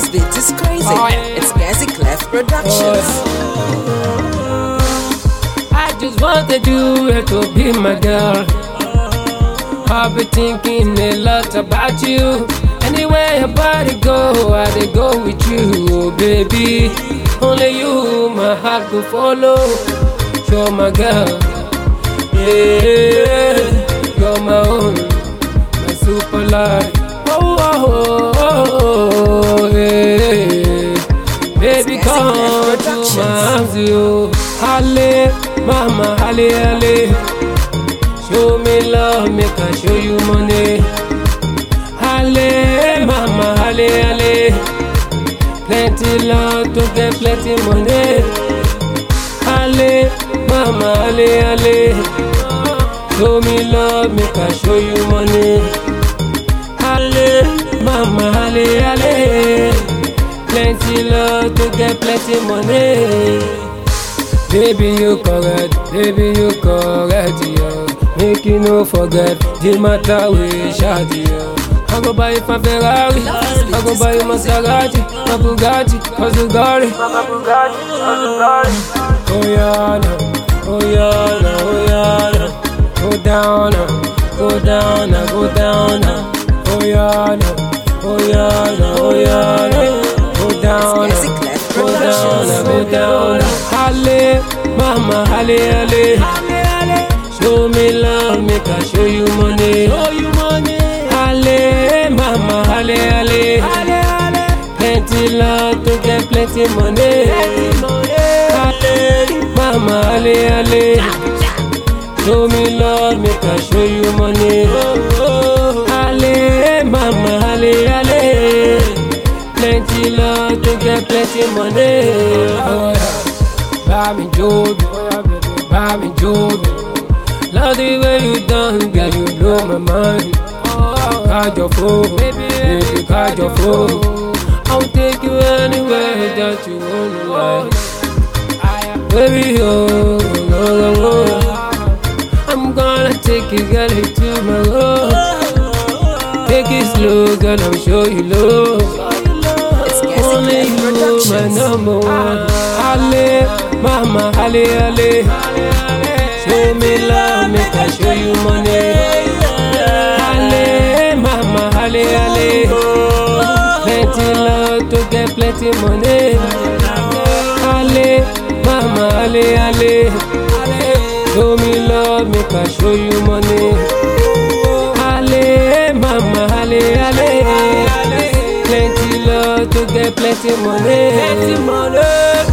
This beat is crazy. Oh, yeah. It's Gazi Clef Productions. I just wanted you to be my girl. I've been thinking a lot about you. Anywhere your body go, I dey go with you, oh baby. Only you, my heart go follow. You're my girl, yeah. You're my own, my super life. Oh, oh, oh, oh, yeah. Baby, come to my arms, you. Halle, mama, halle, halle. Show me love, make I show you money. Halle, mama, halle, halle. Plenty love to get plenty money. Halle, mama, halle, halle. Show me love, make I show you money. Halle, mama, halle, halle. Plenty love to get plenty money. Baby, you correct, yo. Make you no forget the matter we shot, yo. I go buy you a Ferrari, I go buy you Maserati, my Bugatti, cause you got it. Oh yeah, no, oh yeah, no, oh yeah, no. Go down, go down, go down. Oh yeah, no, oh yeah, no, oh yeah, no. Go down, go down, go down. Halle, mama, halle, halle. Show me love, make I show you money. Halle, mama, halle, halle. Plenty love to get plenty money. Halle, mama, halle, halle. Show me love, make I show you money. Halle, mama, halle, halle. Plenty love to get plenty money. Buy me jewelry. Love the way you done, girl, you blow my mind. Card your phone, baby, card your phone. I'll take you anywhere that you want. Baby, oh, no. I'm gonna take you, girl, into my room. Take it slow, girl, I'll show you love. Only you, my number one. Halle, mama, halle, halle. Show me love, make I show you money. Halle, mama, halle, halle. Plenty love to get plenty money. Halle, mama, halle, halle. Show me love, make I show you money. Halle, mama, halle, halle. Plenty love to get plenty money.